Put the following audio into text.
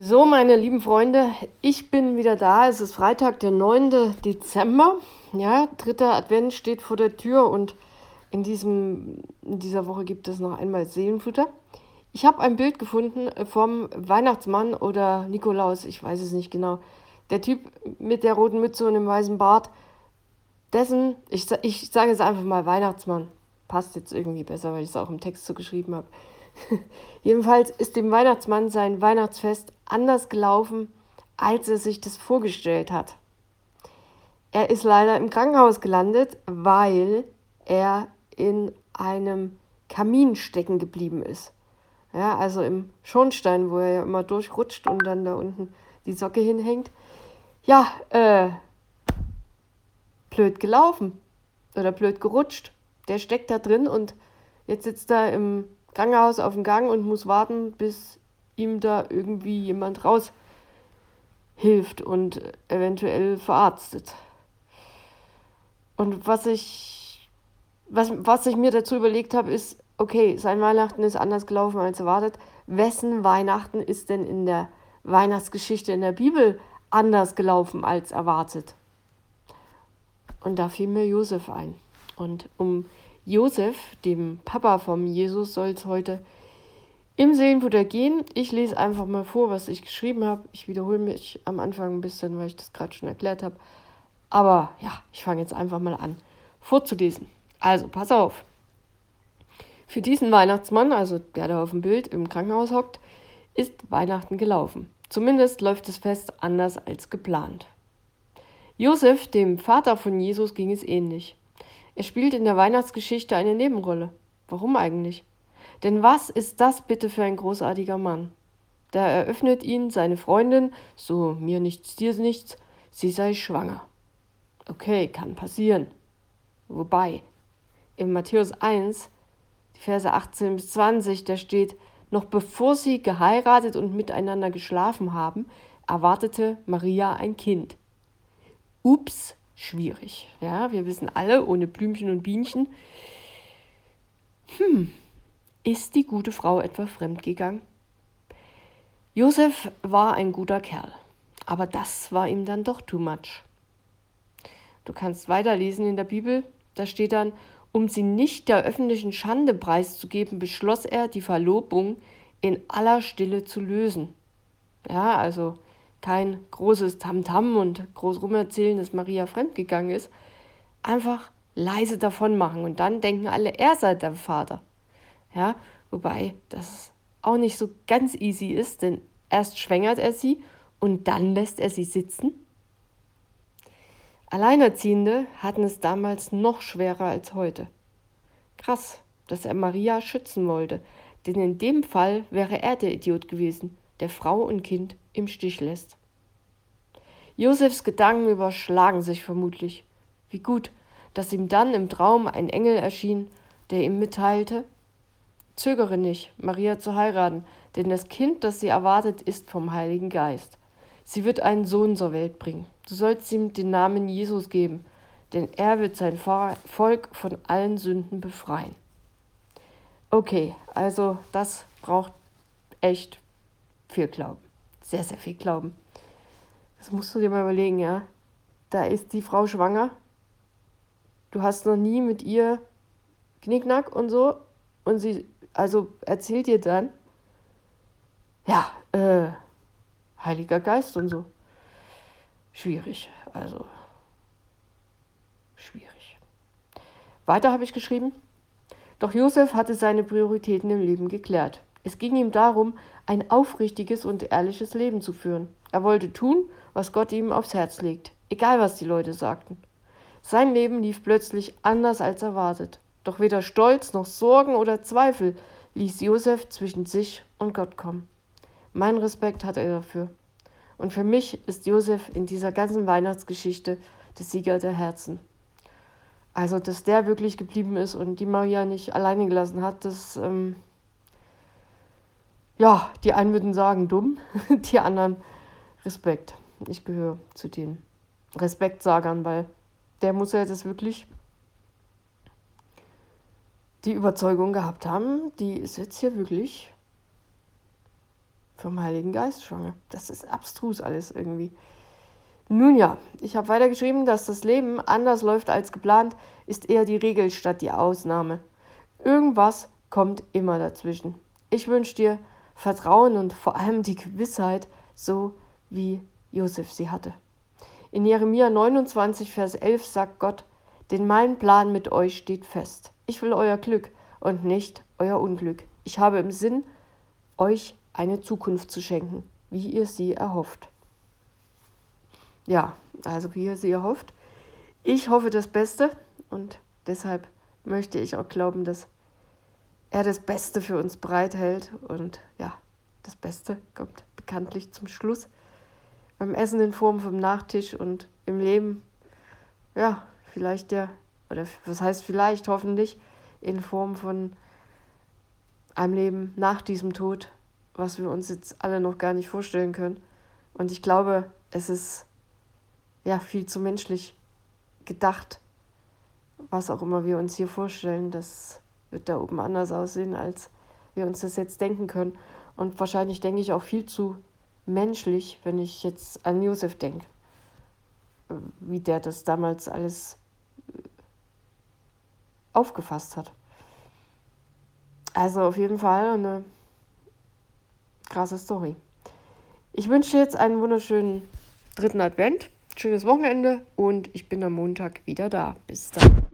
So, meine lieben Freunde, ich bin wieder da. Es ist Freitag, der 9. Dezember. Ja, dritter Advent steht vor der Tür und in dieser Woche gibt es noch einmal Seelenfutter. Ich habe ein Bild gefunden vom Weihnachtsmann oder Nikolaus, ich weiß es nicht genau. Der Typ mit der roten Mütze und dem weißen Bart, ich sage jetzt einfach mal Weihnachtsmann. Passt jetzt irgendwie besser, weil ich es auch im Text so geschrieben habe. Jedenfalls ist dem Weihnachtsmann sein Weihnachtsfest anders gelaufen, als er sich das vorgestellt hat. Er ist leider im Krankenhaus gelandet, weil er in einem Kamin stecken geblieben ist. Ja, also im Schornstein, wo er ja immer durchrutscht und dann da unten die Socke hinhängt. Ja, blöd gelaufen oder blöd gerutscht. Der steckt da drin und jetzt sitzt er im Krankenhaus auf dem Gang und muss warten, bis ihm da irgendwie jemand raushilft und eventuell verarztet. Und was ich mir dazu überlegt habe, ist, okay, sein Weihnachten ist anders gelaufen als erwartet. Wessen Weihnachten ist denn in der Weihnachtsgeschichte in der Bibel anders gelaufen als erwartet? Und da fiel mir Josef ein. Und um Josef, dem Papa vom Jesus, soll es heute im Seelenfutter gehen. Ich lese einfach mal vor, was ich geschrieben habe. Ich wiederhole mich am Anfang ein bisschen, weil ich das gerade schon erklärt habe. Aber ja, ich fange jetzt einfach mal an, vorzulesen. Also, pass auf. Für diesen Weihnachtsmann, also der da auf dem Bild im Krankenhaus hockt, ist Weihnachten gelaufen. Zumindest läuft das Fest anders als geplant. Josef, dem Vater von Jesus, ging es ähnlich. Er spielt in der Weihnachtsgeschichte eine Nebenrolle. Warum eigentlich? Denn was ist das bitte für ein großartiger Mann? Da eröffnet ihn seine Freundin, so mir nichts, dir nichts, sie sei schwanger. Okay, kann passieren. Wobei, in Matthäus 1, die Verse 18 bis 20, da steht, noch bevor sie geheiratet und miteinander geschlafen haben, erwartete Maria ein Kind. Ups, schwierig. Ja, wir wissen alle, ohne Blümchen und Bienchen. Ist die gute Frau etwa fremdgegangen? Josef war ein guter Kerl, aber das war ihm dann doch too much. Du kannst weiterlesen in der Bibel, da steht dann, um sie nicht der öffentlichen Schande preiszugeben, beschloss er, die Verlobung in aller Stille zu lösen. Ja, also kein großes Tamtam und groß rumerzählen, dass Maria fremdgegangen ist. Einfach leise davon machen und dann denken alle, er sei der Vater. Ja, wobei das auch nicht so ganz easy ist, denn erst schwängert er sie und dann lässt er sie sitzen. Alleinerziehende hatten es damals noch schwerer als heute. Krass, dass er Maria schützen wollte, denn in dem Fall wäre er der Idiot gewesen, der Frau und Kind im Stich lässt. Josefs Gedanken überschlagen sich vermutlich. Wie gut, dass ihm dann im Traum ein Engel erschien, der ihm mitteilte, zögere nicht, Maria zu heiraten, denn das Kind, das sie erwartet, ist vom Heiligen Geist. Sie wird einen Sohn zur Welt bringen. Du sollst ihm den Namen Jesus geben, denn er wird sein Volk von allen Sünden befreien. Okay, also das braucht echt viel Glauben. Sehr, sehr viel Glauben. Das musst du dir mal überlegen, ja. Da ist die Frau schwanger. Du hast noch nie mit ihr Knickknack und so. Und sie, also erzählt dir dann, ja, Heiliger Geist und so. Schwierig, also schwierig. Weiter habe ich geschrieben, doch Josef hatte seine Prioritäten im Leben geklärt. Es ging ihm darum, ein aufrichtiges und ehrliches Leben zu führen. Er wollte tun, was Gott ihm aufs Herz legt, egal was die Leute sagten. Sein Leben lief plötzlich anders als erwartet. Doch weder Stolz noch Sorgen oder Zweifel ließ Josef zwischen sich und Gott kommen. Mein Respekt hat er dafür. Und für mich ist Josef in dieser ganzen Weihnachtsgeschichte der Sieger der Herzen. Also, dass der wirklich geblieben ist und die Maria nicht alleine gelassen hat, das, ja, die einen würden sagen dumm, die anderen Respekt. Ich gehöre zu den Respektsagern, weil der muss ja das wirklich die Überzeugung gehabt haben, die ist jetzt hier wirklich vom Heiligen Geist schwanger. Das ist abstrus alles irgendwie. Nun ja, ich habe weitergeschrieben, dass das Leben anders läuft als geplant, ist eher die Regel statt die Ausnahme. Irgendwas kommt immer dazwischen. Ich wünsche dir Vertrauen und vor allem die Gewissheit, so wie Josef sie hatte. In Jeremia 29, Vers 11 sagt Gott, denn mein Plan mit euch steht fest. Ich will euer Glück und nicht euer Unglück. Ich habe im Sinn, euch eine Zukunft zu schenken, wie ihr sie erhofft. Ja, also wie ihr sie erhofft. Ich hoffe das Beste und deshalb möchte ich auch glauben, dass er das Beste für uns bereithält. Und ja, das Beste kommt bekanntlich zum Schluss. Beim Essen in Form vom Nachtisch und im Leben, ja, vielleicht oder was heißt vielleicht, hoffentlich, in Form von einem Leben nach diesem Tod, was wir uns jetzt alle noch gar nicht vorstellen können. Und ich glaube, es ist ja viel zu menschlich gedacht, was auch immer wir uns hier vorstellen. Das wird da oben anders aussehen, als wir uns das jetzt denken können. Und wahrscheinlich denke ich auch viel zu menschlich, wenn ich jetzt an Josef denke, wie der das damals alles aufgefasst hat. Also auf jeden Fall eine krasse Story. Ich wünsche dir jetzt einen wunderschönen 3. Advent, schönes Wochenende und ich bin am Montag wieder da. Bis dann.